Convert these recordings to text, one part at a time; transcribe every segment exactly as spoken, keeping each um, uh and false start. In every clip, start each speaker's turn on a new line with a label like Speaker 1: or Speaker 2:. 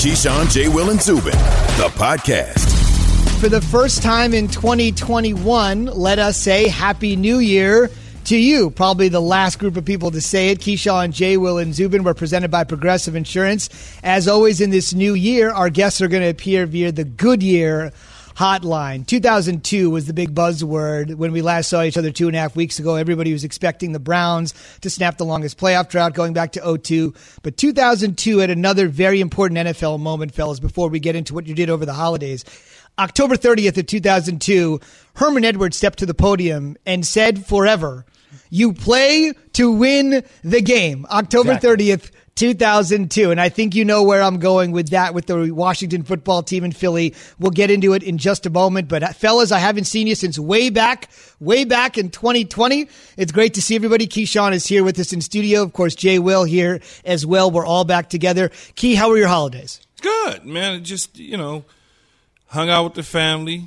Speaker 1: Keyshawn, J. Will, and Zubin, the podcast.
Speaker 2: For the first time in twenty twenty-one, let us say Happy New Year to you. Probably the last group of people to say it. Keyshawn, J. Will, and Zubin were presented by Progressive Insurance. As always in this new year, our guests are going to appear via the Goodyear Hotline. two thousand two was the big buzzword. When we last saw each other two and a half weeks ago, everybody was expecting the Browns to snap the longest playoff drought going back to oh two. But two thousand two had another very important N F L moment, fellas, before we get into what you did over the holidays. October thirtieth of two thousand two, Herman Edwards stepped to the podium and said forever, you play to win the game. October thirtieth, two thousand two. And I think you know where I'm going with that with the Washington football team in Philly. We'll get into it in just a moment. But fellas, I haven't seen you since way back, way back in twenty twenty. It's great to see everybody. Keyshawn is here with us in studio. Of course, Jay Will here as well. We're all back together. Key, how were your holidays?
Speaker 3: Good, man. It just, you know, hung out with the family.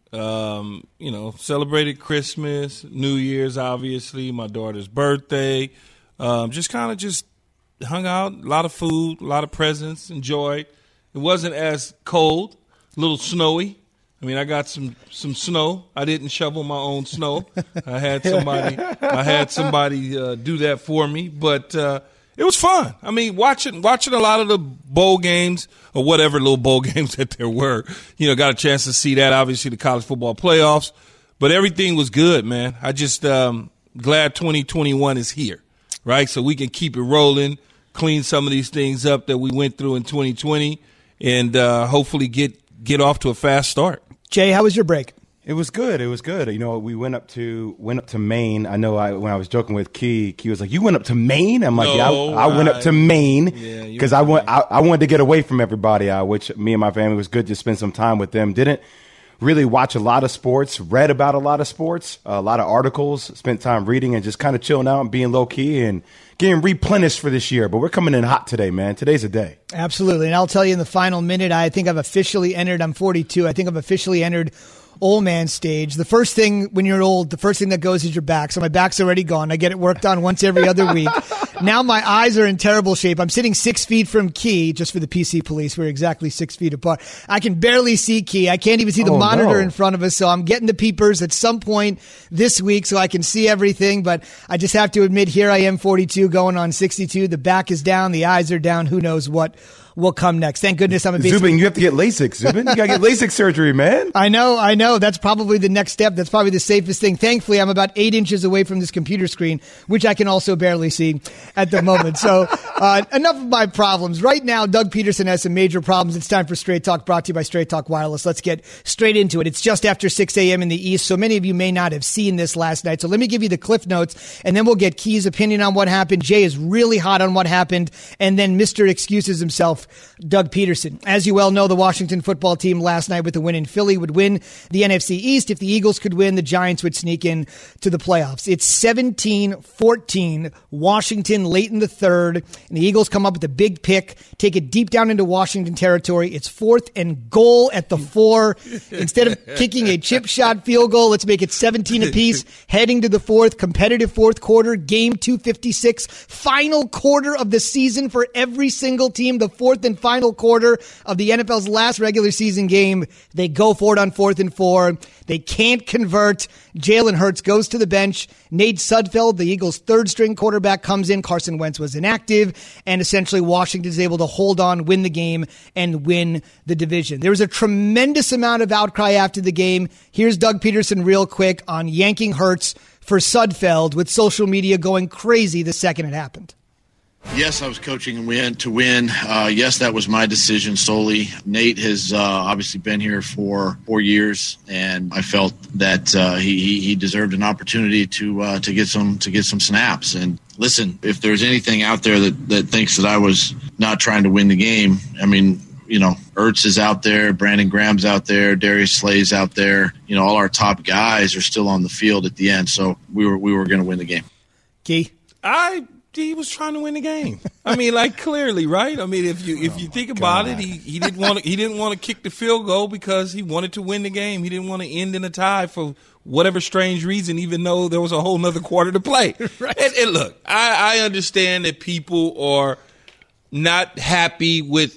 Speaker 3: Um, you know, celebrated Christmas, New Year's, obviously, my daughter's birthday. Um, just kind of just hung out, a lot of food, a lot of presents, enjoyed. It wasn't as cold, a little snowy. I mean, I got some, some snow. I didn't shovel my own snow. I had somebody, I had somebody uh, do that for me, but uh, it was fun. I mean, watching watching a lot of the bowl games or whatever little bowl games that there were. You know, got a chance to see that. Obviously, the college football playoffs, but everything was good, man. I just um, glad twenty twenty-one is here, right? So we can keep it rolling, clean some of these things up that we went through in twenty twenty, and uh, hopefully get get off to a fast start.
Speaker 2: Jay, how was your break?
Speaker 4: It was good. It was good. You know, we went up to went up to Maine. I know I when I was joking with Key, Key was like, "You went up to Maine?" I'm like,
Speaker 3: no,
Speaker 4: "Yeah, I, I went up to Maine because
Speaker 3: yeah,
Speaker 4: I went. I, I wanted to get away from everybody. Uh, which me and my family was good to spend some time with them. Didn't really watch a lot of sports. Read about a lot of sports, a lot of articles. Spent time reading and just kind of chilling out and being low key and getting replenished for this year. But we're coming in hot today, man. Today's a day.
Speaker 2: Absolutely, and I'll tell you in the final minute. I think I've officially entered. I'm forty-two. I think I've officially entered old man stage. The first thing when you're old, the first thing that goes is your back. So my back's already gone. I get it worked on once every other week. Now my eyes are in terrible shape. I'm sitting six feet from Key, just for the P C police. We're exactly six feet apart. I can barely see Key. I can't even see the oh, monitor no. in front of us. So I'm getting the peepers at some point this week so I can see everything. But I just have to admit, here I am, forty-two, going on sixty-two. The back is down. The eyes are down. Who knows what will come next. Thank goodness I'm a baseball.
Speaker 4: Zubin, you have to get LASIK, Zubin. You got to get LASIK surgery, man.
Speaker 2: I know, I know. That's probably the next step. That's probably the safest thing. Thankfully, I'm about eight inches away from this computer screen, which I can also barely see at the moment. So uh, enough of my problems. Right now, Doug Peterson has some major problems. It's time for Straight Talk, brought to you by Straight Talk Wireless. Let's get straight into it. It's just after six a.m. in the East, so many of you may not have seen this last night. So let me give you the Cliff Notes, and then we'll get Key's opinion on what happened. Jay is really hot on what happened, and then Mister Excuses himself, Doug Peterson. As you well know, the Washington football team last night with the win in Philly would win the N F C East. If the Eagles could win, the Giants would sneak in to the playoffs. It's seventeen fourteen, Washington late in the third, and the Eagles come up with a big pick, take it deep down into Washington territory. It's fourth and goal at the four. Instead of kicking a chip shot field goal, let's make it seventeen apiece, heading to the fourth, competitive fourth quarter, game two fifty-six, final quarter of the season for every single team, the fourth and final quarter of the N F L's last regular season game. They go for it on fourth and four. They can't convert. Jalen Hurts goes to the bench. Nate Sudfeld, the Eagles' third-string quarterback, comes in. Carson Wentz was inactive, and essentially Washington is able to hold on, win the game, and win the division. There was a tremendous amount of outcry after the game. Here's Doug Peterson real quick on yanking Hurts for Sudfeld, with social media going crazy the second it happened.
Speaker 5: Yes, I was coaching and win to win. Uh, yes, that was my decision solely. Nate has uh, obviously been here for four years, and I felt that uh, he he deserved an opportunity to uh, to get some to get some snaps. And listen, if there's anything out there that, that thinks that I was not trying to win the game, I mean, you know, Ertz is out there, Brandon Graham's out there, Darius Slay's out there. You know, all our top guys are still on the field at the end, so we were we were going to win the game.
Speaker 2: Key,
Speaker 3: I. He was trying to win the game. I mean, like clearly, right? I mean, if you if you think about it, he, he didn't want to he didn't want to kick the field goal because he wanted to win the game. He didn't want to end in a tie for whatever strange reason, even though there was a whole nother quarter to play. Right. And, and look, I, I understand that people are not happy with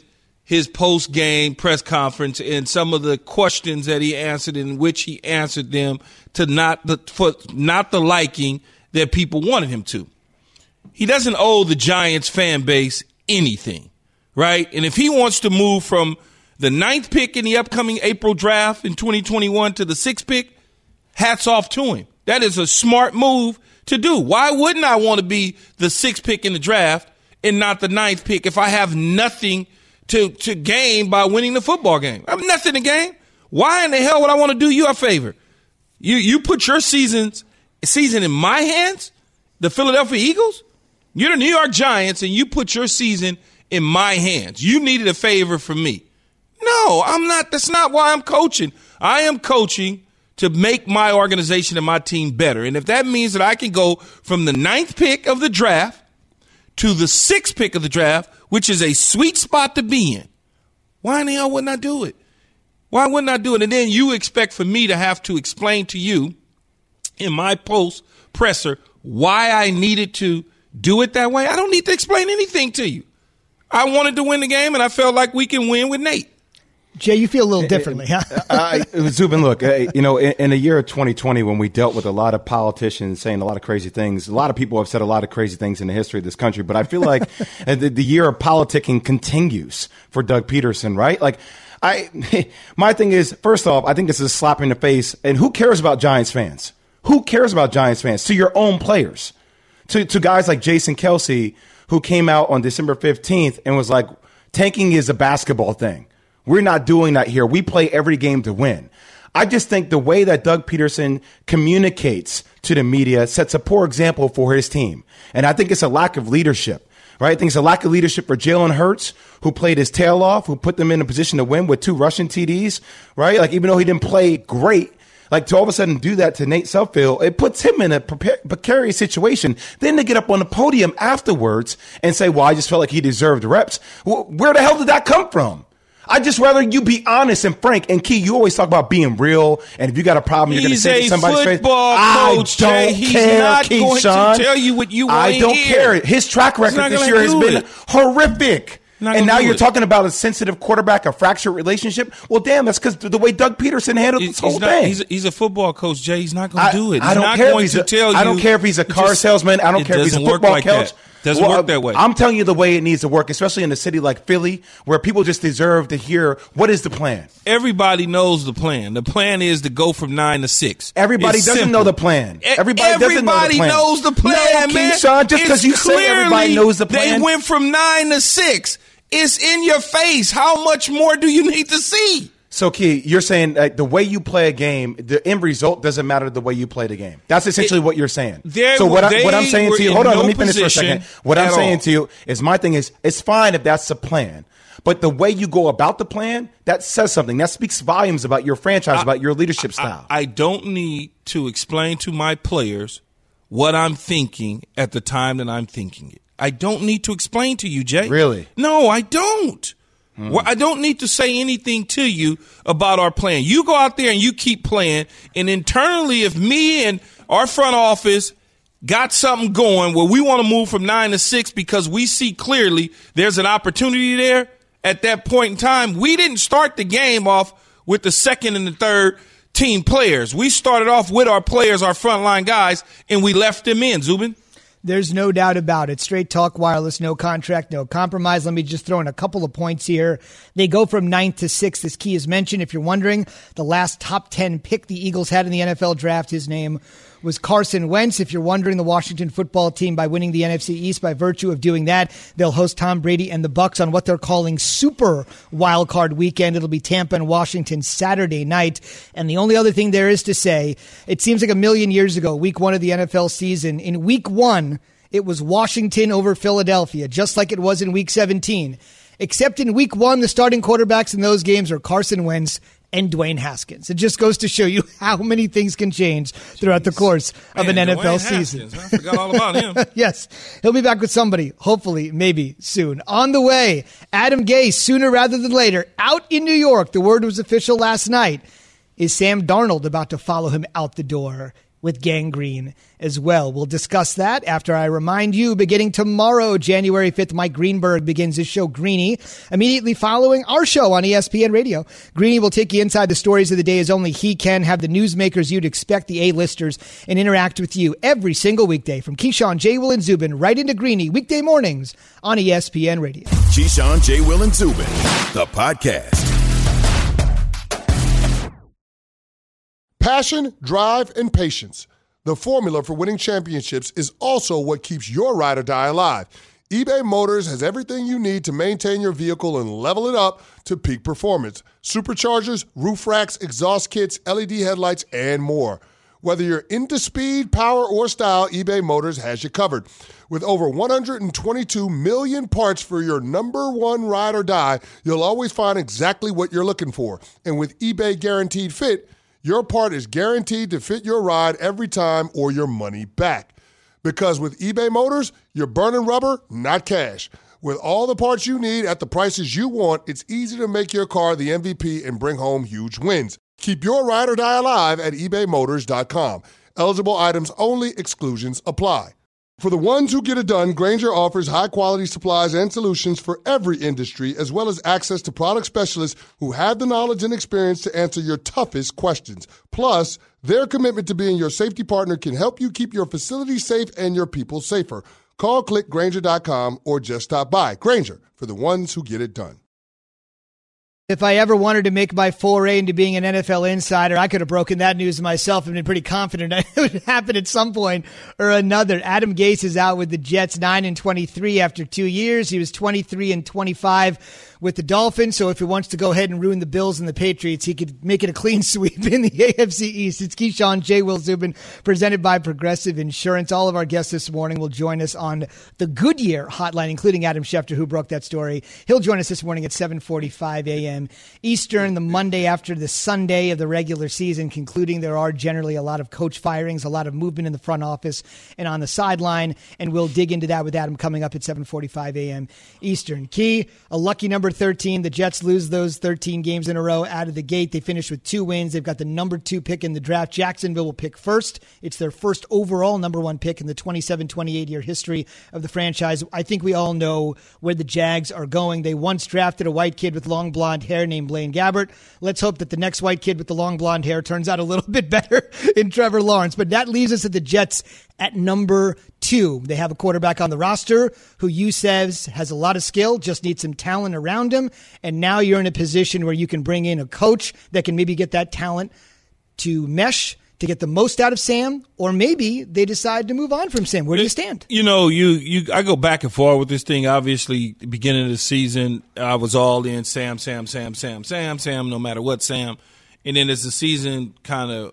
Speaker 3: his post-game press conference and some of the questions that he answered, in which he answered them to not the for not the liking that people wanted him to. He doesn't owe the Giants fan base anything, right? And if he wants to move from the ninth pick in the upcoming April draft in twenty twenty-one to the sixth pick, hats off to him. That is a smart move to do. Why wouldn't I want to be the sixth pick in the draft and not the ninth pick if I have nothing to, to gain by winning the football game? I have nothing to gain. Why in the hell would I want to do you a favor? You you put your seasons season in my hands, the Philadelphia Eagles? You're the New York Giants, and you put your season in my hands. You needed a favor from me. No, I'm not. That's not why I'm coaching. I am coaching to make my organization and my team better. And if that means that I can go from the ninth pick of the draft to the sixth pick of the draft, which is a sweet spot to be in, why in the hell wouldn't I do it? Why wouldn't I do it? And then you expect for me to have to explain to you in my post presser why I needed to do it that way? I don't need to explain anything to you. I wanted to win the game, and I felt like we can win with Nate.
Speaker 2: Jay, you feel a little differently, huh?
Speaker 4: uh, Zubin, look, uh, you know, in, in the year of twenty twenty, when we dealt with a lot of politicians saying a lot of crazy things, a lot of people have said a lot of crazy things in the history of this country, but I feel like the, the year of politicking continues for Doug Peterson, right? Like, I, my thing is, first off, I think this is a slap in the face, and who cares about Giants fans? Who cares about Giants fans? To your own players, to, to guys like Jason Kelce, who came out on December fifteenth and was like, tanking is a basketball thing. We're not doing that here. We play every game to win. I just think the way that Doug Peterson communicates to the media sets a poor example for his team. And I think it's a lack of leadership, right? I think it's a lack of leadership for Jalen Hurts, who played his tail off, who put them in a position to win with two rushing T Ds, right? Like, even though he didn't play great, like, to all of a sudden do that to Nate Sudfeld, it puts him in a precarious situation. Then to get up on the podium afterwards and say, well, I just felt like he deserved reps. Where the hell did that come from? I'd just rather you be honest and frank. And Key, you always talk about being real. And if you got a problem, you're going to say to somebody's face.
Speaker 3: Coach,
Speaker 4: I don't
Speaker 3: Jay,
Speaker 4: care,
Speaker 3: he's not
Speaker 4: Keyshawn.
Speaker 3: going to tell you what you want
Speaker 4: I don't
Speaker 3: hear.
Speaker 4: care. His track record this year has been
Speaker 3: it.
Speaker 4: horrific. And now you're
Speaker 3: it.
Speaker 4: talking about a sensitive quarterback, a fractured relationship. Well, damn, that's because the way Doug Peterson handled
Speaker 3: he's,
Speaker 4: this whole
Speaker 3: he's not,
Speaker 4: thing.
Speaker 3: He's a, he's a football coach, Jay. He's not going to do it. He's
Speaker 4: I don't
Speaker 3: not
Speaker 4: care
Speaker 3: going
Speaker 4: if he's
Speaker 3: to
Speaker 4: a,
Speaker 3: tell you.
Speaker 4: I don't care if he's a car
Speaker 3: just,
Speaker 4: salesman. I don't care if he's a football
Speaker 3: like
Speaker 4: coach.
Speaker 3: That. Doesn't
Speaker 4: well,
Speaker 3: work that way.
Speaker 4: I'm telling you the way it needs to work, especially in a city like Philly, where people just deserve to hear what is the plan.
Speaker 3: Everybody knows the plan. The plan is to go from nine to six.
Speaker 4: Everybody
Speaker 3: it's
Speaker 4: doesn't
Speaker 3: simple.
Speaker 4: know the plan. Everybody,
Speaker 3: everybody
Speaker 4: doesn't know the plan.
Speaker 3: knows the plan,
Speaker 4: no,
Speaker 3: man.
Speaker 4: Keyshawn, just because you say everybody knows the plan.
Speaker 3: They went from nine to six. It's in your face. How much more do you need to see?
Speaker 4: So, Key, you're saying uh, the way you play a game, the end result doesn't matter the way you play the game. That's essentially it, what you're saying. So what, I, what I'm saying to you, hold on, no let me finish for a second. What I'm saying all. to you is my thing is, it's fine if that's the plan. But the way you go about the plan, that says something. That speaks volumes about your franchise, I, about your leadership style.
Speaker 3: I, I don't need to explain to my players what I'm thinking at the time that I'm thinking it. I don't need to explain to you, Jay.
Speaker 4: Really?
Speaker 3: No, I don't. Hmm. Well, I don't need to say anything to you about our plan. You go out there and you keep playing. And internally, if me and our front office got something going where we want to move from nine to six because we see clearly there's an opportunity there at that point in time, we didn't start the game off with the second and the third team players. We started off with our players, our frontline guys, and we left them in, Zubin.
Speaker 2: There's no doubt about it. Straight talk wireless, no contract, no compromise. Let me just throw in a couple of points here. They go from ninth to sixth, as Key has mentioned. If you're wondering, the last top ten pick the Eagles had in the N F L draft, his name was Carson Wentz. If you're wondering, the Washington football team, by winning the N F C East, by virtue of doing that, they'll host Tom Brady and the Bucs on what they're calling Super Wildcard Weekend. It'll be Tampa and Washington Saturday night. And the only other thing there is to say, it seems like a million years ago, week one of the N F L season. In week one, it was Washington over Philadelphia, just like it was in week seventeen. Except in week one, the starting quarterbacks in those games are Carson Wentz and Dwayne Haskins. It just goes to show you how many things can change throughout Jeez. the course of Man, an N F L
Speaker 3: Dwayne
Speaker 2: season.
Speaker 3: Haskins. I forgot all about him.
Speaker 2: Yes. He'll be back with somebody, hopefully, maybe soon. On the way, Adam Gase, sooner rather than later, out in New York. The word was official last night. Is Sam Darnold about to follow him out the door? with gangrene as well. We'll discuss that after I remind you, beginning tomorrow, January fifth, Mike Greenberg begins his show Greeny, immediately following our show on E S P N Radio. Greeny will take you inside the stories of the day as only he can, have the newsmakers you'd expect, the A-listers, and interact with you every single weekday from Keyshawn, J. Will, and Zubin right into Greeny, weekday mornings on E S P N Radio.
Speaker 1: Keyshawn, J. Will, and Zubin, the podcast.
Speaker 6: Passion, drive, and patience. The formula for winning championships is also what keeps your ride or die alive. eBay Motors has everything you need to maintain your vehicle and level it up to peak performance. Superchargers, roof racks, exhaust kits, L E D headlights, and more. Whether you're into speed, power, or style, eBay Motors has you covered. With over one hundred twenty-two million parts for your number one ride or die, you'll always find exactly what you're looking for. And with eBay Guaranteed Fit, your part is guaranteed to fit your ride every time or your money back. Because with eBay Motors, you're burning rubber, not cash. With all the parts you need at the prices you want, it's easy to make your car the M V P and bring home huge wins. Keep your ride or die alive at ebay motors dot com. Eligible items only. Exclusions apply. For the ones who get it done, Grainger offers high-quality supplies and solutions for every industry, as well as access to product specialists who have the knowledge and experience to answer your toughest questions. Plus, their commitment to being your safety partner can help you keep your facility safe and your people safer. Call, click Grainger dot com, or just stop by. Grainger, for the ones who get it done.
Speaker 2: If I ever wanted to make my foray into being an N F L insider, I could have broken that news myself and been pretty confident it would happen at some point or another. Adam Gase is out with the Jets, nine and twenty-three after two years. He was twenty-three and twenty-five with the Dolphins, so if he wants to go ahead and ruin the Bills and the Patriots, he could make it a clean sweep in the A F C East. It's Keyshawn, J. Will, Zubin, presented by Progressive Insurance. All of our guests this morning will join us on the Goodyear hotline, including Adam Schefter, who broke that story. He'll join us this morning at seven forty-five a.m. Eastern, the Monday after the Sunday of the regular season concluding. There are generally a lot of coach firings, a lot of movement in the front office and on the sideline, and we'll dig into that with Adam coming up at seven forty-five a.m. Eastern. Key, a lucky number thirteen. The Jets lose those thirteen games in a row out of the gate. They finish with two wins. They've got the number two pick in the draft. Jacksonville will pick first. It's their first overall number one pick in the twenty-seven twenty-eight year history of the franchise. I think we all know where the Jags are going. They once drafted a white kid with long blonde hair named Blaine Gabbert. Let's hope that the next white kid with the long blonde hair turns out a little bit better in Trevor Lawrence. But that leaves us at the Jets at number two. They have a quarterback on the roster who you says has a lot of skill, just needs some talent around him. And now you're in a position where you can bring in a coach that can maybe get that talent to mesh, to get the most out of Sam, or maybe they decide to move on from Sam. Where do you stand?
Speaker 3: You know, you, you I go back and forth with this thing. Obviously, the beginning of the season, I was all in Sam, Sam, Sam, Sam, Sam, Sam, no matter what, Sam. And then as the season kind of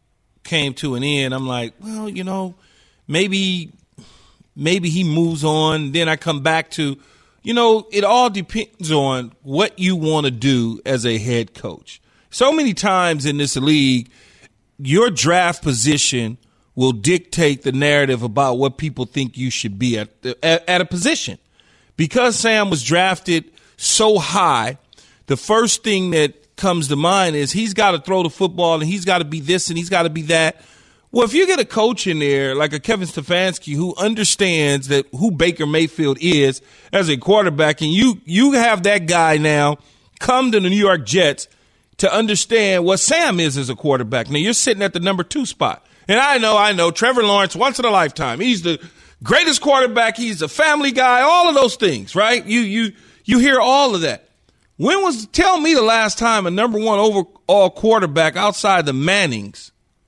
Speaker 3: came to an end, I'm like, well, you know, maybe maybe he moves on. Then I come back to, you know, it all depends on what you want to do as a head coach. So many times in this league, your draft position will dictate the narrative about what people think you should be at, at at a position. Because Sam was drafted so high, the first thing that comes to mind is he's got to throw the football and he's got to be this and he's got to be that. Well, if you get a coach in there like a Kevin Stefanski who understands that who Baker Mayfield is as a quarterback, and you you have that guy now come to the New York Jets to understand what Sam is as a quarterback. Now, you're sitting at the number two spot. And I know, I know, Trevor Lawrence, once in a lifetime. He's the greatest quarterback. He's a family guy, all of those things, right? You you you hear all of that. When was, tell me the last time a number one overall quarterback outside the Mannings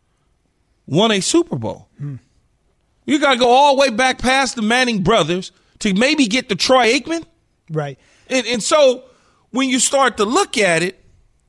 Speaker 3: won a Super Bowl? Hmm. You got to go all the way back past the Manning brothers to maybe get to Troy Aikman.
Speaker 2: Right.
Speaker 3: And, and so when you start to look at it,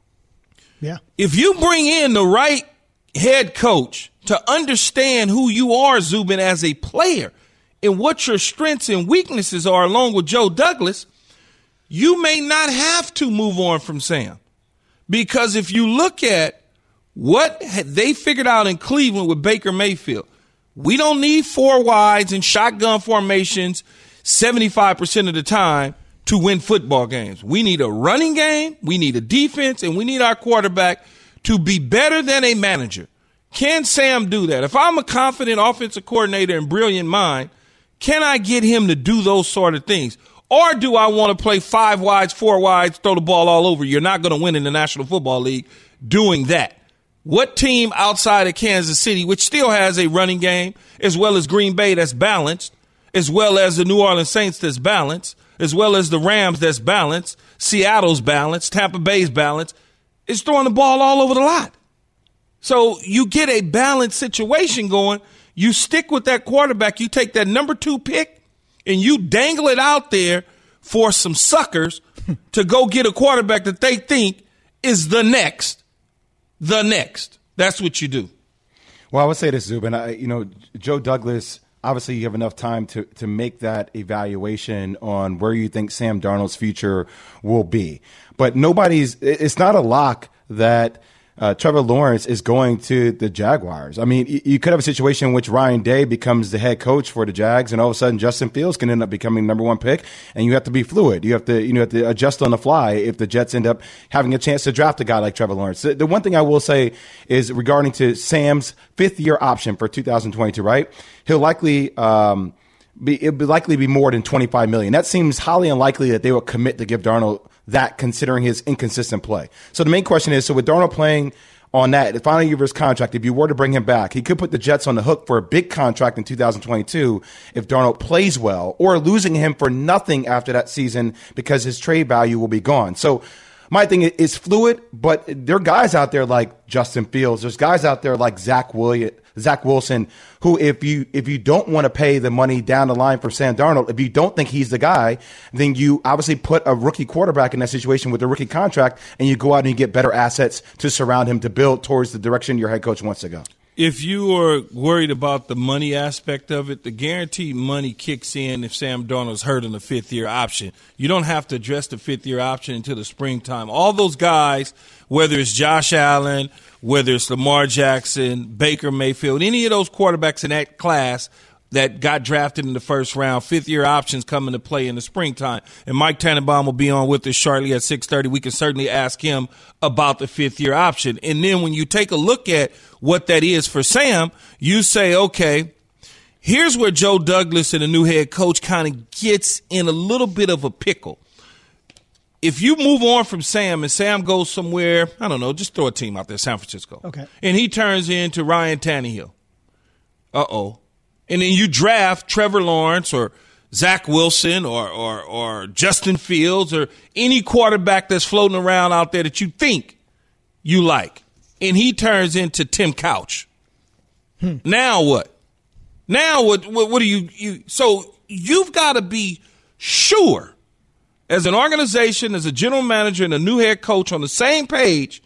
Speaker 2: yeah,
Speaker 3: if you bring in the right head coach to understand who you are, Zubin, as a player and what your strengths and weaknesses are, along with Joe Douglas, you may not have to move on from Sam. Because if you look at what they figured out in Cleveland with Baker Mayfield, we don't need four wides and shotgun formations seventy-five percent of the time to win football games. We need a running game, we need a defense, and we need our quarterback to be better than a manager. Can Sam do that? If I'm a confident offensive coordinator and brilliant mind, can I get him to do those sort of things? Or do I want to play five wides, four wides, throw the ball all over? You're not going to win in the National Football League doing that. What team outside of Kansas City, which still has a running game, as well as Green Bay that's balanced, as well as the New Orleans Saints that's balanced, as well as the Rams that's balanced, Seattle's balanced, Tampa Bay's balanced, is throwing the ball all over the lot? So you get a balanced situation going. You stick with that quarterback. You take that number two pick and you dangle it out there for some suckers to go get a quarterback that they think is the next, the next. That's what you do.
Speaker 4: Well, I would say this, Zubin. I, you know, Joe Douglas, obviously you have enough time to, to make that evaluation on where you think Sam Darnold's future will be. But nobody's – it's not a lock that – Uh, Trevor Lawrence is going to the Jaguars. I mean, you, you could have a situation in which Ryan Day becomes the head coach for the Jags, and all of a sudden Justin Fields can end up becoming the number one pick, and you have to be fluid. You have to, you know, have to adjust on the fly if the Jets end up having a chance to draft a guy like Trevor Lawrence. The, the one thing I will say is regarding to Sam's fifth year option for two thousand twenty-two, right? He'll likely um, be it'll be likely be more than twenty-five million dollars. That seems highly unlikely that they will commit to give Darnold that, considering his inconsistent play. So the main question is, so with Darnold playing on that, the final year of his contract, if you were to bring him back, he could put the Jets on the hook for a big contract in two thousand twenty-two if Darnold plays well, or losing him for nothing after that season because his trade value will be gone. So my thing is fluid, but there are guys out there like Justin Fields. There's guys out there like Zach Williams, Zach Wilson, who if you if you don't want to pay the money down the line for Sam Darnold, if you don't think he's the guy, then you obviously put a rookie quarterback in that situation with a rookie contract, and you go out and you get better assets to surround him to build towards the direction your head coach wants to go.
Speaker 3: If you are worried about the money aspect of it, the guaranteed money kicks in if Sam Darnold's hurt in the fifth-year option. You don't have to address the fifth-year option until the springtime. All those guys, whether it's Josh Allen, whether it's Lamar Jackson, Baker Mayfield, any of those quarterbacks in that class that got drafted in the first round, fifth-year options come into play in the springtime. And Mike Tannenbaum will be on with us shortly at six thirty. We can certainly ask him about the fifth-year option. And then when you take a look at what that is for Sam, you say, okay, here's where Joe Douglas and the new head coach kind of gets in a little bit of a pickle. If you move on from Sam and Sam goes somewhere, I don't know, just throw a team out there, San Francisco.
Speaker 2: Okay.
Speaker 3: And he turns into Ryan Tannehill. Uh-oh. And then you draft Trevor Lawrence or Zach Wilson or, or, or Justin Fields or any quarterback that's floating around out there that you think you like. And he turns into Tim Couch. Hmm. Now what? Now what, what, what do you, you – so you've got to be sure as an organization, as a general manager and a new head coach on the same page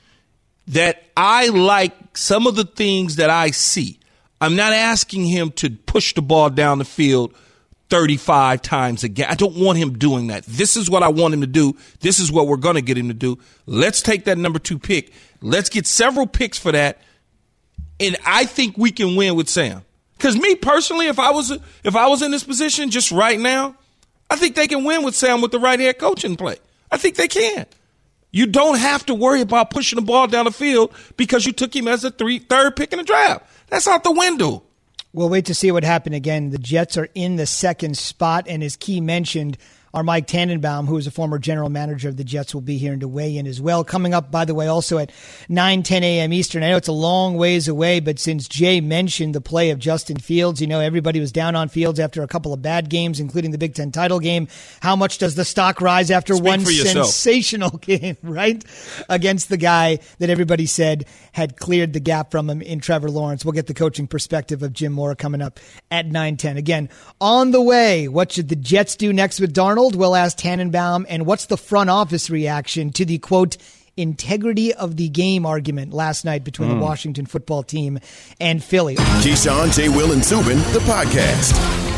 Speaker 3: that I like some of the things that I see. I'm not asking him to push the ball down the field thirty-five times again. I don't want him doing that. This is what I want him to do. This is what we're going to get him to do. Let's take that number two pick. Let's get several picks for that. And I think we can win with Sam. Because me personally, if I was if I was in this position just right now, I think they can win with Sam with the right head coach in play. I think they can. You don't have to worry about pushing the ball down the field because you took him as a three, third pick in the draft. That's out the window.
Speaker 2: We'll wait to see what happened again. The Jets are in the second spot, and as Key mentioned, our Mike Tannenbaum, who is a former general manager of the Jets, will be here to weigh in as well. Coming up, by the way, also at nine ten a.m. Eastern. I know it's a long ways away, but since Jay mentioned the play of Justin Fields, you know, everybody was down on Fields after a couple of bad games, including the Big Ten title game. How much does the stock rise after
Speaker 3: Speak
Speaker 2: one
Speaker 3: for yourself.
Speaker 2: sensational game, right? Against the guy that everybody said had cleared the gap from him in Trevor Lawrence. We'll get the coaching perspective of Jim Mora coming up at nine ten. Again, on the way, what should the Jets do next with Darnold? We'll ask Tannenbaum, and what's the front office reaction to the, quote, integrity of the game argument last night between mm. the Washington football team and Philly.
Speaker 1: Keyshawn, J. Will, and Zubin, the podcast.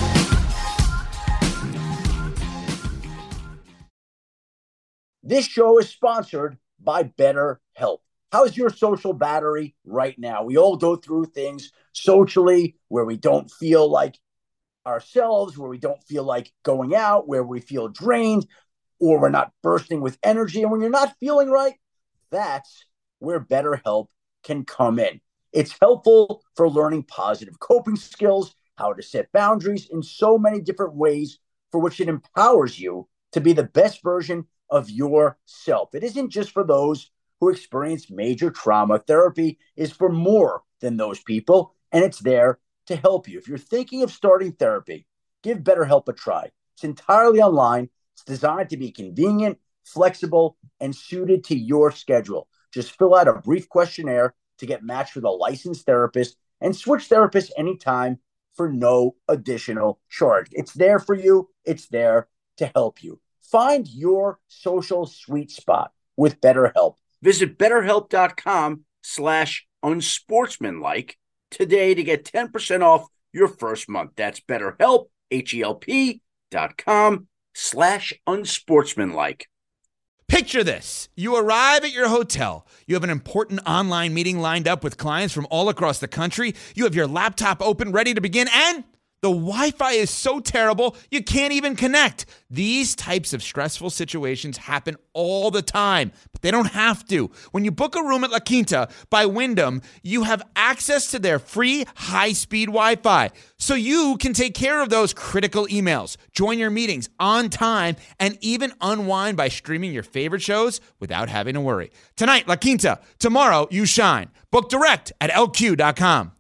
Speaker 7: This show is sponsored by BetterHelp. How's your social battery right now? We all go through things socially where we don't feel like ourselves, where we don't feel like going out, where we feel drained, or we're not bursting with energy. And when you're not feeling right, that's where BetterHelp can come in. It's helpful for learning positive coping skills, how to set boundaries in so many different ways, for which it empowers you to be the best version of yourself. It isn't just for those who experience major trauma. Therapy is for more than those people, and it's there to help you. If you're thinking of starting therapy, give BetterHelp a try. It's entirely online. It's designed to be convenient, flexible, and suited to your schedule. Just fill out a brief questionnaire to get matched with a licensed therapist and switch therapists anytime for no additional charge. It's there for you. It's there to help you. Find your social sweet spot with BetterHelp. Visit betterhelp.com slash unsportsmanlike today to get ten percent off your first month. That's BetterHelp, H-E-L-P dot com slash unsportsmanlike.
Speaker 8: Picture this. You arrive at your hotel. You have an important online meeting lined up with clients from all across the country. You have your laptop open, ready to begin, and the Wi-Fi is so terrible, you can't even connect. These types of stressful situations happen all the time, but they don't have to. When you book a room at La Quinta by Wyndham, you have access to their free high-speed Wi-Fi, so you can take care of those critical emails, join your meetings on time, and even unwind by streaming your favorite shows without having to worry. Tonight, La Quinta. Tomorrow, you shine. Book direct at L Q dot com.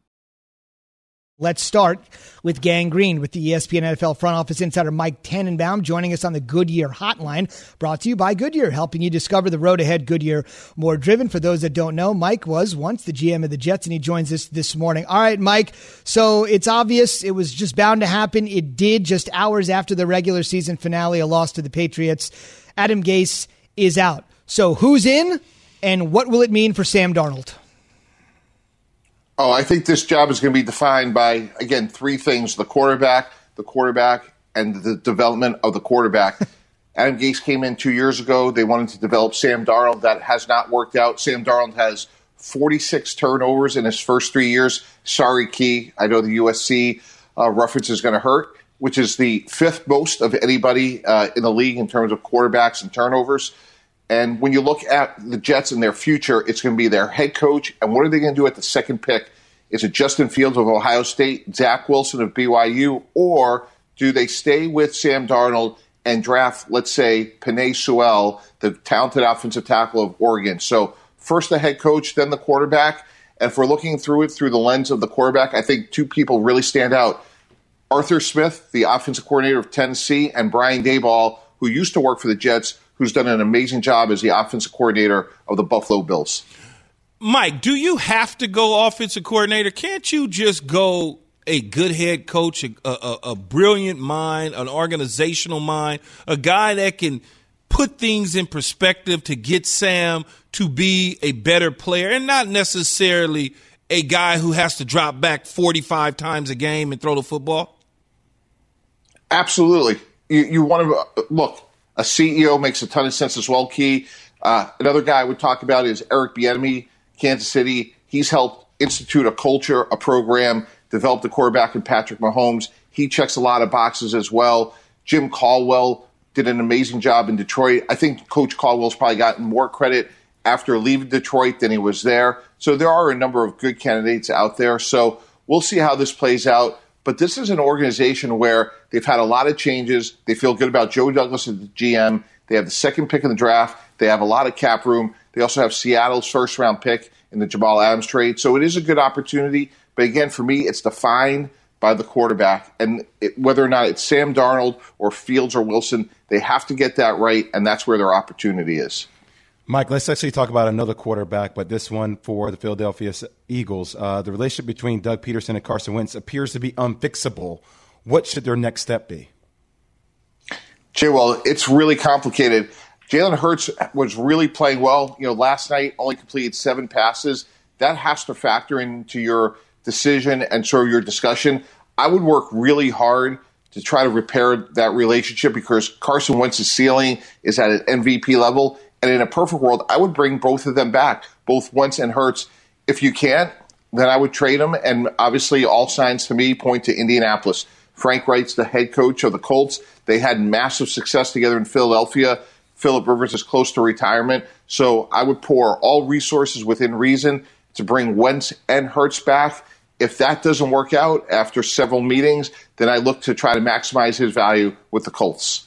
Speaker 2: Let's start with Gang Green with the E S P N N F L front office insider Mike Tannenbaum joining us on the Goodyear hotline, brought to you by Goodyear, helping you discover the road ahead. Goodyear, more driven. For those that don't know, Mike was once the G M of the Jets, and he joins us this morning. All right, Mike, so it's obvious it was just bound to happen. It did just hours after the regular season finale, a loss to the Patriots. Adam Gase is out. So who's in, and what will it mean for Sam Darnold?
Speaker 9: Oh, I think this job is going to be defined by, again, three things: the quarterback, the quarterback, and the development of the quarterback. Adam Gase came in two years ago. They wanted to develop Sam Darnold. That has not worked out. Sam Darnold has forty-six turnovers in his first three years. Sorry, Key. I know the U S C uh, reference is going to hurt, which is the fifth most of anybody uh, in the league in terms of quarterbacks and turnovers. And when you look at the Jets and their future, it's going to be their head coach. And what are they going to do at the second pick? Is it Justin Fields of Ohio State, Zach Wilson of B Y U, or do they stay with Sam Darnold and draft, let's say, Penei Sewell, the talented offensive tackle of Oregon? So first the head coach, then the quarterback. And if we're looking through it through the lens of the quarterback, I think two people really stand out. Arthur Smith, the offensive coordinator of Tennessee, and Brian Daboll, who used to work for the Jets, who's done an amazing job as the offensive coordinator of the Buffalo Bills.
Speaker 3: Mike, do you have to go offensive coordinator? Can't you just go a good head coach, a, a, a brilliant mind, an organizational mind, a guy that can put things in perspective to get Sam to be a better player, and not necessarily a guy who has to drop back forty-five times a game and throw the football?
Speaker 9: Absolutely. You, you want to – look, a C E O makes a ton of sense as well, Key. Uh, another guy I would talk about is Eric Bieniemy, Kansas City. He's helped institute a culture, a program, develop the quarterback in Patrick Mahomes. He checks a lot of boxes as well. Jim Caldwell did an amazing job in Detroit. I think Coach Caldwell's probably gotten more credit after leaving Detroit than he was there. So there are a number of good candidates out there. So we'll see how this plays out. But this is an organization where they've had a lot of changes. They feel good about Joe Douglas as the G M. They have the second pick in the draft. They have a lot of cap room. They also have Seattle's first-round pick in the Jamal Adams trade. So it is a good opportunity. But again, for me, it's defined by the quarterback. And it, whether or not it's Sam Darnold or Fields or Wilson, they have to get that right, and that's where their opportunity is.
Speaker 4: Mike, let's actually talk about another quarterback, but this one for the Philadelphia Eagles. Uh, the relationship between Doug Peterson and Carson Wentz appears to be unfixable. What should their next step be?
Speaker 9: Jay, well, it's really complicated. Jalen Hurts was really playing well. You know, last night only completed seven passes. That has to factor into your decision and sort of your discussion. I would work really hard to try to repair that relationship because Carson Wentz's ceiling is at an M V P level. And in a perfect world, I would bring both of them back, both Wentz and Hurts. If you can't, then I would trade them. And obviously, all signs to me point to Indianapolis. Frank Reich's the head coach of the Colts. They had massive success together in Philadelphia. Phillip Rivers is close to retirement. So I would pour all resources within reason to bring Wentz and Hurts back. If that doesn't work out after several meetings, then I look to try to maximize his value with the Colts.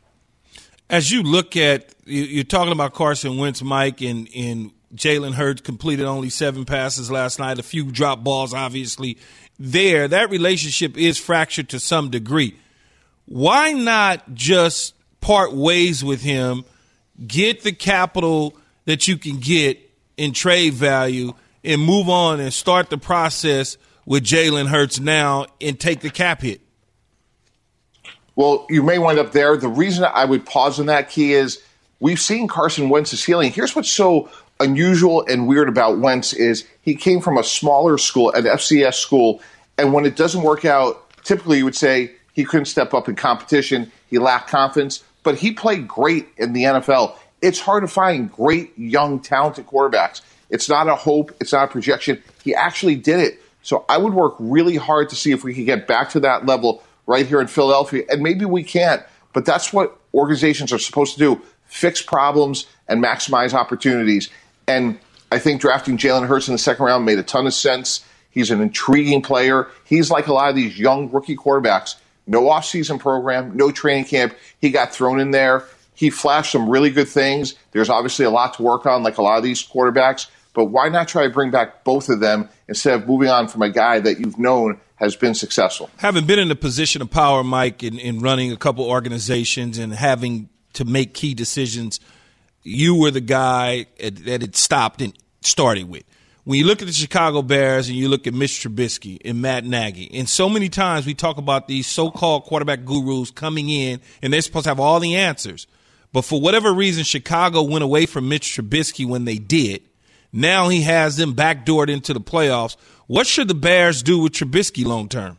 Speaker 3: As you look at, you're talking about Carson Wentz, Mike, and, and Jalen Hurts completed only seven passes last night, a few drop balls, obviously. There, that relationship is fractured to some degree. Why not just part ways with him, get the capital that you can get in trade value, and move on and start the process with Jalen Hurts now and take the cap hit?
Speaker 9: Well, you may wind up there. The reason I would pause on that, Key, is we've seen Carson Wentz's ceiling. Here's what's so unusual and weird about Wentz is he came from a smaller school, an F C S school, and when it doesn't work out, typically you would say he couldn't step up in competition, he lacked confidence, but he played great in the N F L. It's hard to find great, young, talented quarterbacks. It's not a hope. It's not a projection. He actually did it. So I would work really hard to see if we could get back to that level right here in Philadelphia. And maybe we can't, but that's what organizations are supposed to do, fix problems and maximize opportunities. And I think drafting Jalen Hurts in the second round made a ton of sense. He's an intriguing player. He's like a lot of these young rookie quarterbacks. No offseason program, no training camp. He got thrown in there. He flashed some really good things. There's obviously a lot to work on, like a lot of these quarterbacks. But why not try to bring back both of them instead of moving on from a guy that you've known has been successful?
Speaker 3: Having been in a position of power, Mike, in, in running a couple organizations and having to make key decisions, you were the guy that it stopped and started with. When you look at the Chicago Bears and you look at Mitch Trubisky and Matt Nagy, and so many times we talk about these so-called quarterback gurus coming in and they're supposed to have all the answers. But for whatever reason, Chicago went away from Mitch Trubisky when they did. Now he has them backdoored into the playoffs. What should the Bears do with Trubisky long term?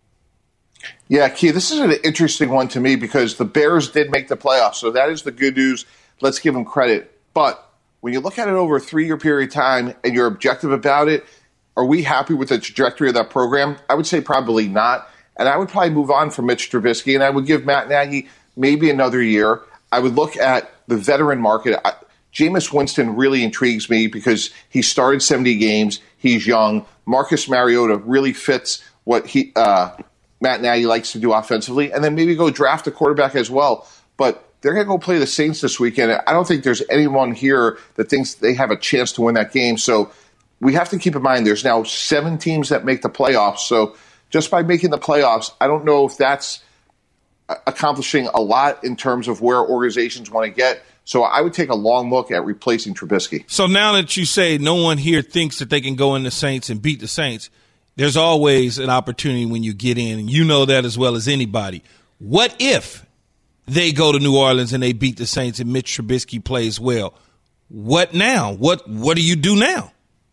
Speaker 9: Yeah, Key, this is an interesting one to me because the Bears did make the playoffs, so that is the good news. Let's give them credit. But when you look at it over a three-year period of time and you're objective about it, are we happy with the trajectory of that program? I would say probably not. And I would probably move on from Mitch Trubisky, and I would give Matt Nagy maybe another year. I would look at the veteran market. I, Jameis Winston really intrigues me because he started seventy games. He's young. Marcus Mariota really fits what he uh, Matt Nagy likes to do offensively. And then maybe go draft a quarterback as well. But they're going to go play the Saints this weekend. I don't think there's anyone here that thinks they have a chance to win that game. So we have to keep in mind there's now seven teams that make the playoffs. So just by making the playoffs, I don't know if that's accomplishing a lot in terms of where organizations want to get. So I would take a long look at replacing Trubisky.
Speaker 3: So now that you say no one here thinks that they can go in the Saints and beat the Saints, there's always an opportunity when you get in, and you know that as well as anybody. What if they go to New Orleans and they beat the Saints and Mitch Trubisky plays well? What now? What What do you do now?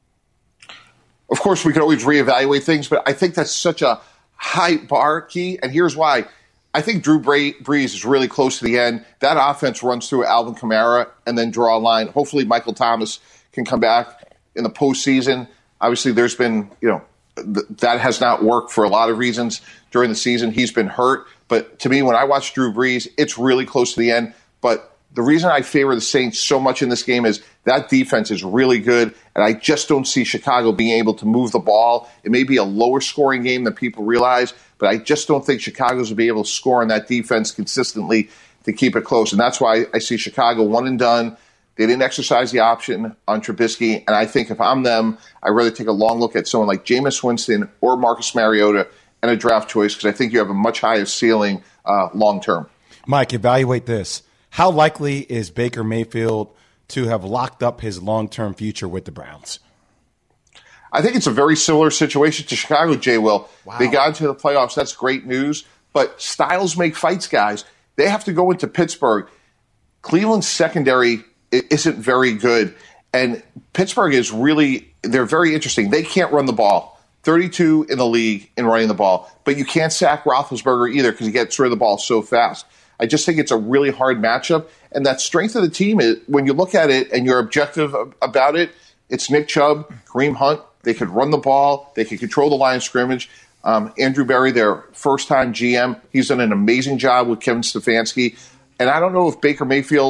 Speaker 9: Of course, we can always reevaluate things, but I think that's such a high bar, Key, and here's why. I think Drew Brees is really close to the end. That offense runs through Alvin Kamara and then draw a line. Hopefully Michael Thomas can come back in the postseason. Obviously, there's been, you know, th- that has not worked for a lot of reasons during the season. He's been hurt. But to me, when I watch Drew Brees, it's really close to the end. But the reason I favor the Saints so much in this game is that defense is really good, and I just don't see Chicago being able to move the ball. It may be a lower scoring game than people realize, but I just don't think Chicago's will be able to score on that defense consistently to keep it close. And that's why I see Chicago one and done. They didn't exercise the option on Trubisky, and I think if I'm them, I'd rather take a long look at someone like Jameis Winston or Marcus Mariota and a draft choice because I think you have a much higher ceiling uh, long term.
Speaker 4: Mike, evaluate this. How likely is Baker Mayfield to have locked up his long-term future with the Browns?
Speaker 9: I think it's a very similar situation to Chicago, Jay Will.
Speaker 4: Wow.
Speaker 9: They got into the playoffs. That's great news. But styles make fights, guys. They have to go into Pittsburgh. Cleveland's secondary isn't very good. And Pittsburgh is really – they're very interesting. They can't run the ball. thirty-two in the league in running the ball. But you can't sack Roethlisberger either because he gets rid of the ball so fast. I just think it's a really hard matchup. And that strength of the team, is, when you look at it and you're objective about it, it's Nick Chubb, Kareem Hunt. They could run the ball. They could control the line of scrimmage. Um, Andrew Berry, their first-time G M, he's done an amazing job with Kevin Stefanski. And I don't know if Baker Mayfield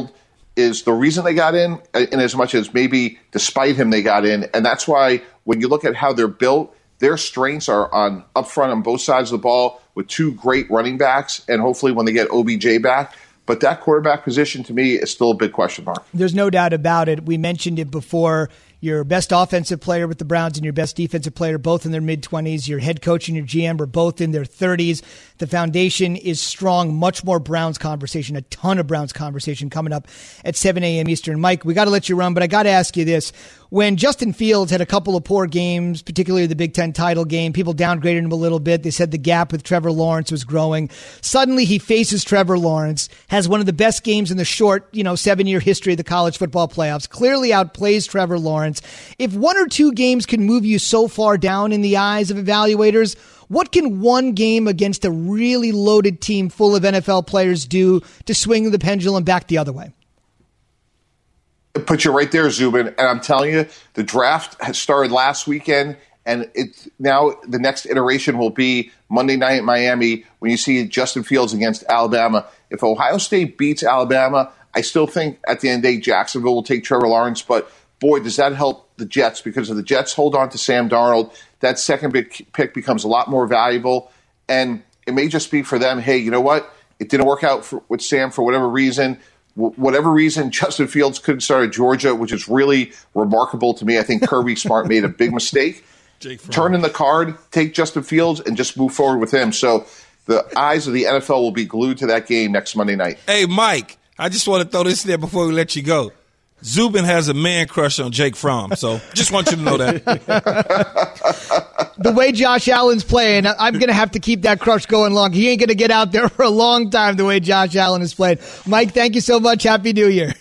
Speaker 9: is the reason they got in, in as much as maybe despite him they got in. And that's why when you look at how they're built, their strengths are on up front on both sides of the ball with two great running backs, and hopefully when they get O B J back. But that quarterback position, to me, is still a big question mark.
Speaker 2: There's no doubt about it. We mentioned it before. Your best offensive player with the Browns and your best defensive player, both in their mid-twenties. Your head coach and your G M are both in their thirties. The foundation is strong. Much more Browns conversation, a ton of Browns conversation coming up at seven a.m. Eastern. Mike, we got to let you run, but I got to ask you this. When Justin Fields had a couple of poor games, particularly the Big Ten title game, people downgraded him a little bit. They said the gap with Trevor Lawrence was growing. Suddenly he faces Trevor Lawrence, has one of the best games in the short, you know, seven-year history of the college football playoffs, clearly outplays Trevor Lawrence. If one or two games can move you so far down in the eyes of evaluators, what can one game against a really loaded team full of N F L players do to swing the pendulum back the other way?
Speaker 9: It puts you right there, Zubin. And I'm telling you, the draft has started last weekend, and it's now the next iteration will be Monday night in Miami when you see Justin Fields against Alabama. If Ohio State beats Alabama, I still think at the end of the day Jacksonville will take Trevor Lawrence, but boy, does that help the Jets, because if the Jets hold on to Sam Darnold, that second big pick becomes a lot more valuable. And it may just be for them, hey, you know what? It didn't work out for, with Sam for whatever reason. W- whatever reason, Justin Fields couldn't start at Georgia, which is really remarkable to me. I think Kirby Smart made a big mistake. Turn in the card, take Justin Fields, and just move forward with him. So the eyes of the N F L will be glued to that game next Monday night.
Speaker 3: Hey, Mike, I just want to throw this in there before we let you go. Zubin has a man crush on Jake Fromm, so just want you to know that.
Speaker 2: The way Josh Allen's playing, I'm going to have to keep that crush going long. He ain't going to get out there for a long time the way Josh Allen is playing. Mike, thank you so much. Happy New Year.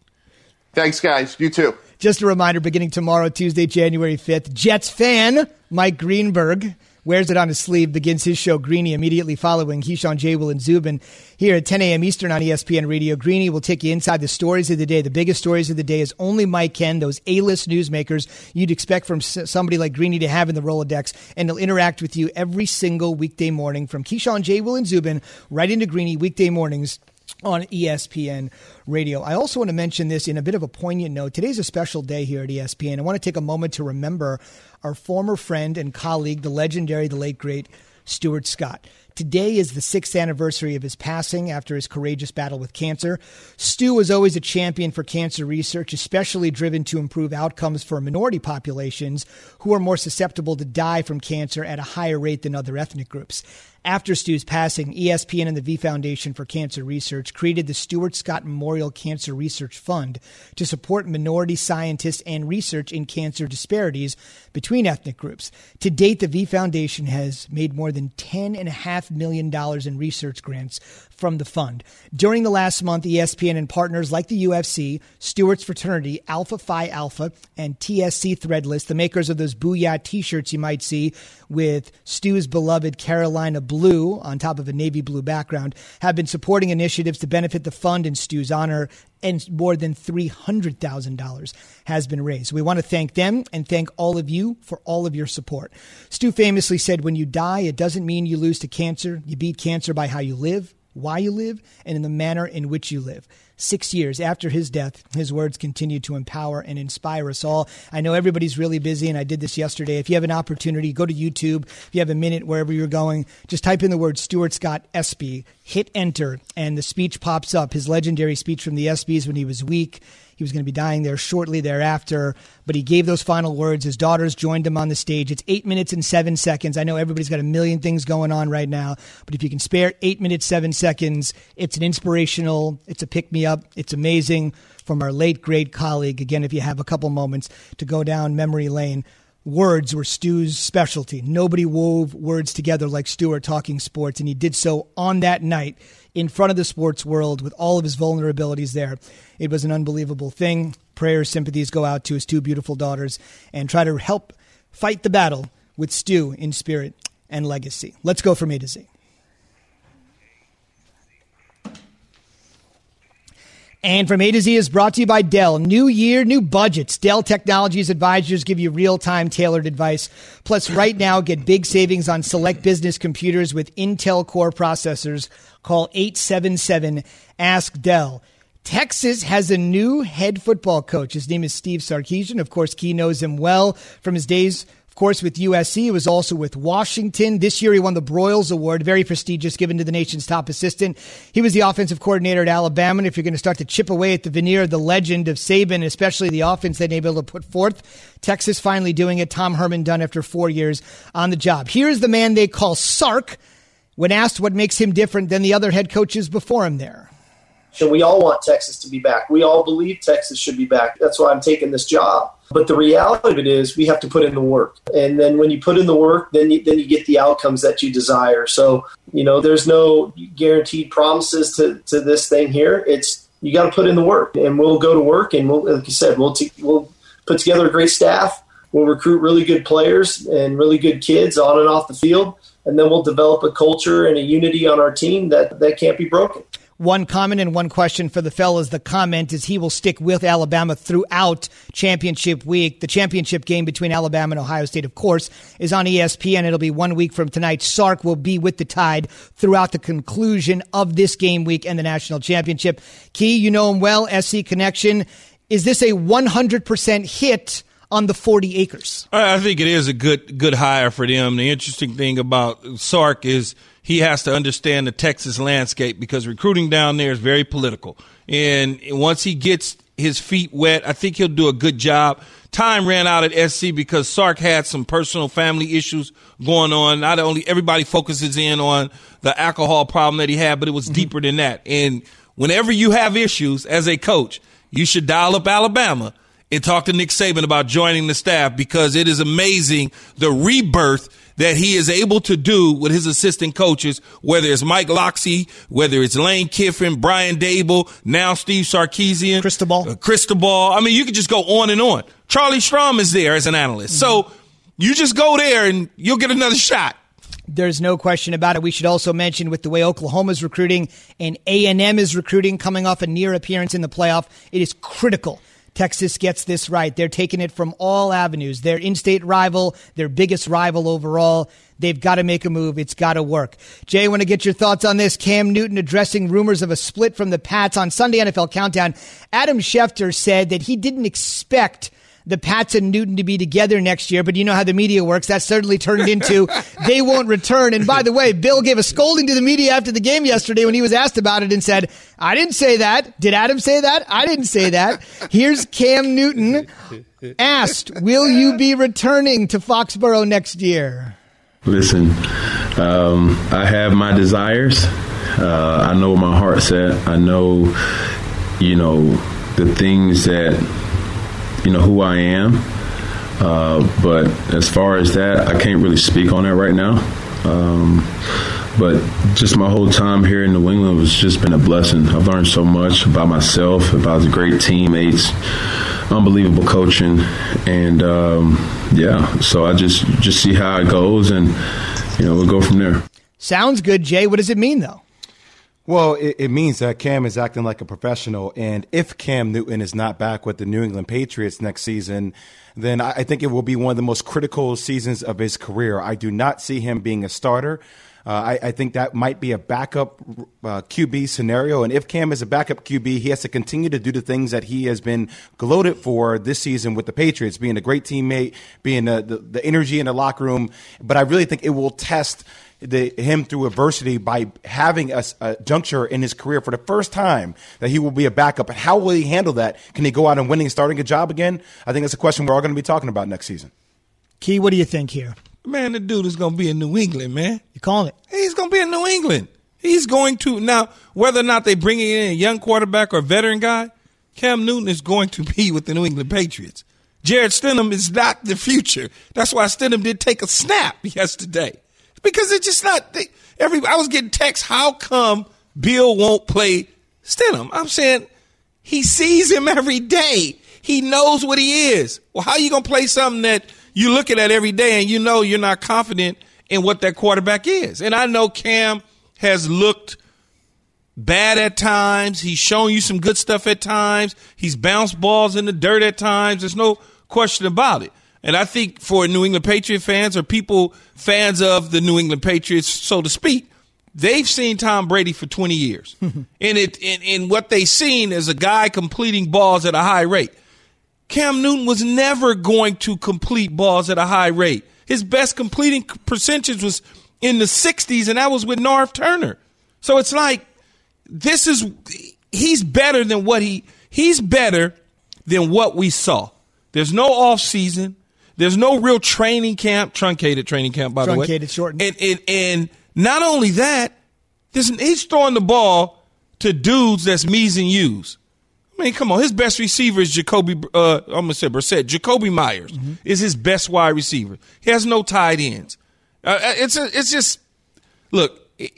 Speaker 9: Thanks, guys. You too.
Speaker 2: Just a reminder, beginning tomorrow, Tuesday, January fifth, Jets fan Mike Greenberg wears it on his sleeve, begins his show, Greeny, immediately following Keyshawn, J. Will, and Zubin here at ten a.m. Eastern on E S P N Radio. Greeny will take you inside the stories of the day, the biggest stories of the day, as only Mike can, those A-list newsmakers you'd expect from somebody like Greeny to have in the Rolodex, and he'll interact with you every single weekday morning from Keyshawn, J. Will, and Zubin right into Greeny weekday mornings on E S P N Radio. I also want to mention this in a bit of a poignant note. Today's a special day here at E S P N. I want to take a moment to remember our former friend and colleague, the legendary, the late, great Stuart Scott. Today is the sixth anniversary of his passing after his courageous battle with cancer. Stu was always a champion for cancer research, especially driven to improve outcomes for minority populations who are more susceptible to die from cancer at a higher rate than other ethnic groups. After Stu's passing, E S P N and the V Foundation for Cancer Research created the Stuart Scott Memorial Cancer Research Fund to support minority scientists and research in cancer disparities between ethnic groups. To date, the V Foundation has made more than ten point five million dollars in research grants from the fund. During the last month, E S P N and partners like the U F C, Stewart's Fraternity, Alpha Phi Alpha, and T S C Threadless, the makers of those Booyah t-shirts you might see with Stu's beloved Carolina blue on top of a navy blue background, have been supporting initiatives to benefit the fund in Stu's honor, and more than three hundred thousand dollars has been raised. We want to thank them and thank all of you for all of your support. Stu famously said, when you die, it doesn't mean you lose to cancer. You beat cancer by how you live, why you live, and in the manner in which you live. Six years after his death, his words continue to empower and inspire us all. I know everybody's really busy, and I did this yesterday. If you have an opportunity, go to YouTube. If you have a minute, wherever you're going, just type in the word Stuart Scott ESPY, hit enter, and the speech pops up. His legendary speech from the ESPYs when he was weak. He was going to be dying there shortly thereafter, but he gave those final words. His daughters joined him on the stage. It's eight minutes and seven seconds. I know everybody's got a million things going on right now, but if you can spare eight minutes, seven seconds, it's an inspirational, it's a pick-me-up, it's amazing from our late, great colleague. Again, if you have a couple moments to go down memory lane, words were Stu's specialty. Nobody wove words together like Stuart talking sports, and he did so on that night in front of the sports world with all of his vulnerabilities there. It was an unbelievable thing. Prayers, sympathies go out to his two beautiful daughters, and try to help fight the battle with Stu in spirit and legacy. Let's go from A to Z. And From A to Z is brought to you by Dell. New year, new budgets. Dell Technologies advisors give you real-time tailored advice. Plus, right now, get big savings on select business computers with Intel Core processors. Call eight seven seven, A S K, D E L L. Texas has a new head football coach. His name is Steve Sarkisian. Of course, Key knows him well from his days, of course, with U S C. He was also with Washington. This year, he won the Broyles Award, very prestigious, given to the nation's top assistant. He was the offensive coordinator at Alabama. And if you're going to start to chip away at the veneer of the legend of Saban, especially the offense they've been able to put forth, Texas finally doing it. Tom Herman done after four years on the job. Here's the man they call Sark when asked what makes him different than the other head coaches before him there.
Speaker 10: And we all want Texas to be back. We all believe Texas should be back. That's why I'm taking this job. But the reality of it is we have to put in the work. And then when you put in the work, then you, then you get the outcomes that you desire. So, you know, there's no guaranteed promises to, to this thing here. It's you got to put in the work. And we'll go to work and, we'll, like you said, we'll, t- we'll put together a great staff. We'll recruit really good players and really good kids on and off the field. And then we'll develop a culture and a unity on our team that, that can't be broken.
Speaker 2: One comment and one question for the fellas. The comment is he will stick with Alabama throughout championship week. The championship game between Alabama and Ohio State, of course, is on E S P N. It'll be one week from tonight. Sark will be with the Tide throughout the conclusion of this game week and the national championship. Key, you know him well, S C Connection. Is this a one hundred percent hit on the forty acres?
Speaker 3: I think it is a good good hire for them. The interesting thing about Sark is he has to understand the Texas landscape because recruiting down there is very political. And once he gets his feet wet, I think he'll do a good job. Time ran out at S C because Sark had some personal family issues going on. Not only everybody focuses in on the alcohol problem that he had, but it was mm-hmm. deeper than that. And whenever you have issues as a coach, you should dial up Alabama and talk to Nick Saban about joining the staff because it is amazing the rebirth that he is able to do with his assistant coaches, whether it's Mike Loxley, whether it's Lane Kiffin, Brian Dable, now Steve Sarkisian.
Speaker 2: Cristobal.
Speaker 3: Uh, Cristobal. I mean, you could just go on and on. Charlie Strom is there as an analyst. Mm-hmm. So you just go there and you'll get another shot.
Speaker 2: There's no question about it. We should also mention with the way Oklahoma's recruiting and A and M is recruiting coming off a near appearance in the playoff, it is critical Texas gets this right. They're taking it from all avenues. Their in-state rival, their biggest rival overall. They've got to make a move. It's got to work. Jay, I want to get your thoughts on this. Cam Newton addressing rumors of a split from the Pats on Sunday N F L Countdown. Adam Schefter said that he didn't expect the Pats and Newton to be together next year, but you know how the media works. That certainly turned into they won't return. And by the way, Bill gave a scolding to the media after the game yesterday when he was asked about it and said, I didn't say that. Did Adam say that? I didn't say that. Here's Cam Newton asked, will you be returning to Foxborough next year?
Speaker 11: Listen, um, I have my desires. Uh, I know where my heart's at. I know, you know, the things that, you know, who I am. Uh, but as far as that, I can't really speak on that right now. Um, but just my whole time here in New England has just been a blessing. I've learned so much about myself, about the great teammates, unbelievable coaching. And, um, yeah, so I just, just see how it goes and, you know, we'll go from there.
Speaker 2: Sounds good, Jay. What does it mean, though?
Speaker 4: Well, it, it means that Cam is acting like a professional, and if Cam Newton is not back with the New England Patriots next season, then I, I think it will be one of the most critical seasons of his career. I do not see him being a starter. Uh, I, I think that might be a backup uh, Q B scenario, and if Cam is a backup Q B, he has to continue to do the things that he has been gloated for this season with the Patriots, being a great teammate, being the, the, the energy in the locker room. But I really think it will test The, him through adversity by having a, a juncture in his career for the first time that he will be a backup. And how will he handle that? Can he go out and winning and starting a job again? I think that's a question we're all going to be talking about next season.
Speaker 2: Key, what do you think here?
Speaker 3: Man, the dude is going to be in New England, man.
Speaker 2: You calling it?
Speaker 3: He's going to be in New England. He's going to. Now, whether or not they bring in a young quarterback or a veteran guy, Cam Newton is going to be with the New England Patriots. Jarrett Stidham is not the future. That's why Stidham did take a snap yesterday. Because it's just not they, every. I was getting texts. How come Bill won't play Stidham? I'm saying he sees him every day. He knows what he is. Well, how are you gonna play something that you looking at every day and you know you're not confident in what that quarterback is? And I know Cam has looked bad at times. He's shown you some good stuff at times. He's bounced balls in the dirt at times. There's no question about it. And I think for New England Patriot fans or people, fans of the New England Patriots, so to speak, they've seen Tom Brady for twenty years. and it and, and what they've seen is a guy completing balls at a high rate. Cam Newton was never going to complete balls at a high rate. His best completing percentage was in the sixties, and that was with Norv Turner. So it's like, this is, he's better than what he, he's better than what we saw. There's no off season. There's no real training camp, truncated training camp, by the way.
Speaker 2: Truncated, shortened.
Speaker 3: And, and, and not only that, there's, he's throwing the ball to dudes that's me's and you's. I mean, come on. His best receiver is Jacoby, uh, I'm going to say Brissett. Jacoby Myers mm-hmm. is his best wide receiver. He has no tight ends. Uh, it's a, it's just, look,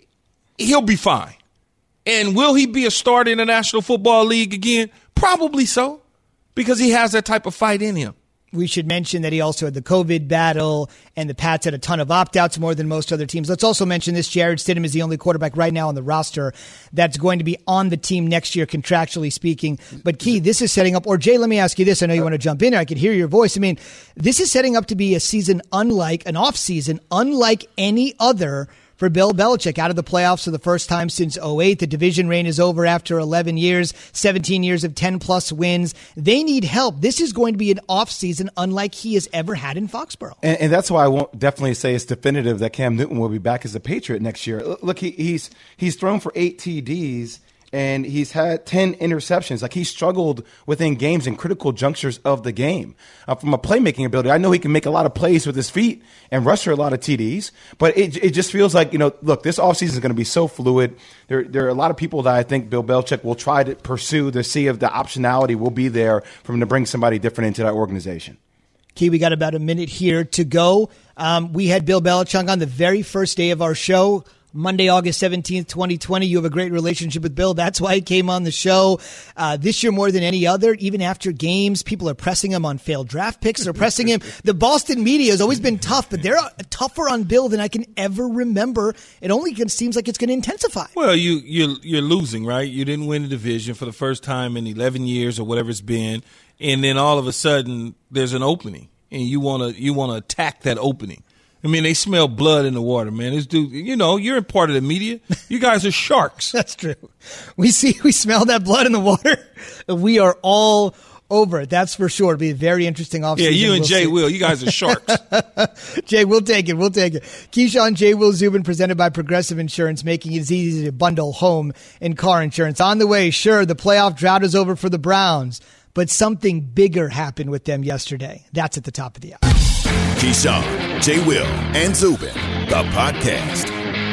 Speaker 3: he'll be fine. And will he be a starter in the National Football League again? Probably so, because he has that type of fight in him.
Speaker 2: We should mention that he also had the COVID battle, and the Pats had a ton of opt-outs, more than most other teams. Let's also mention this. Jarrett Stidham is the only quarterback right now on the roster that's going to be on the team next year, contractually speaking. But, Key, this is setting up – or, Jay, let me ask you this. I know you want to jump in there. I could hear your voice. I mean, this is setting up to be a season unlike – an off-season unlike any other – for Bill Belichick. Out of the playoffs for the first time since oh eight. The division reign is over after eleven years, seventeen years of ten-plus wins. They need help. This is going to be an offseason unlike he has ever had in Foxborough.
Speaker 4: And, and that's why I won't definitely say it's definitive that Cam Newton will be back as a Patriot next year. Look, he, he's he's thrown for eight T Ds, and he's had ten interceptions. Like, he struggled within games and critical junctures of the game. Uh, from a playmaking ability, I know he can make a lot of plays with his feet and rush for a lot of T Ds, but it it just feels like, you know, look, this offseason is going to be so fluid. There, there are a lot of people that I think Bill Belichick will try to pursue to see if the optionality will be there for him to bring somebody different into that organization.
Speaker 2: Key, we got about a minute here to go. Um, we had Bill Belichick on the very first day of our show, Monday, August seventeenth, twenty twenty. You have a great relationship with Bill. That's why he came on the show. Uh, this year more than any other, even after games, people are pressing him on failed draft picks. They're pressing him. The Boston media has always been tough, but they're tougher on Bill than I can ever remember. It only seems like it's going to intensify.
Speaker 3: Well, you, you're, you're losing, right? You didn't win the division for the first time in eleven years or whatever it's been, and then all of a sudden there's an opening, and you want to you want to attack that opening. I mean, they smell blood in the water, man. This dude, you know, you're a part of the media. You guys are sharks.
Speaker 2: That's true. We see, we smell that blood in the water. We are all over it. That's for sure. It'll be a very interesting offseason.
Speaker 3: Yeah, you and
Speaker 2: we'll
Speaker 3: Jay
Speaker 2: see.
Speaker 3: Will, you guys are sharks.
Speaker 2: Jay, we'll take it. We'll take it. Keyshawn, Jay Will Zubin, presented by Progressive Insurance, making it easy to bundle home and car insurance. On the way, sure, the playoff drought is over for the Browns, but something bigger happened with them yesterday. That's at the top of the hour.
Speaker 1: Keyshawn, Jay Will, and Zubin, the podcast.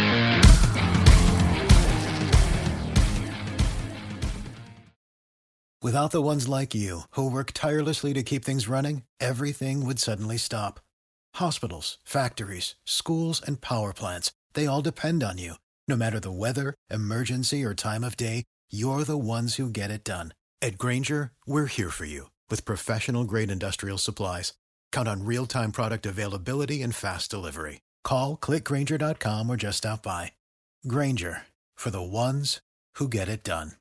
Speaker 12: Without the ones like you, who work tirelessly to keep things running, everything would suddenly stop. Hospitals, factories, schools, and power plants, they all depend on you. No matter the weather, emergency, or time of day, you're the ones who get it done. At Grainger, we're here for you with professional-grade industrial supplies. Count on real-time product availability and fast delivery. Call, click Grainger dot com, or just stop by. Grainger, for the ones who get it done.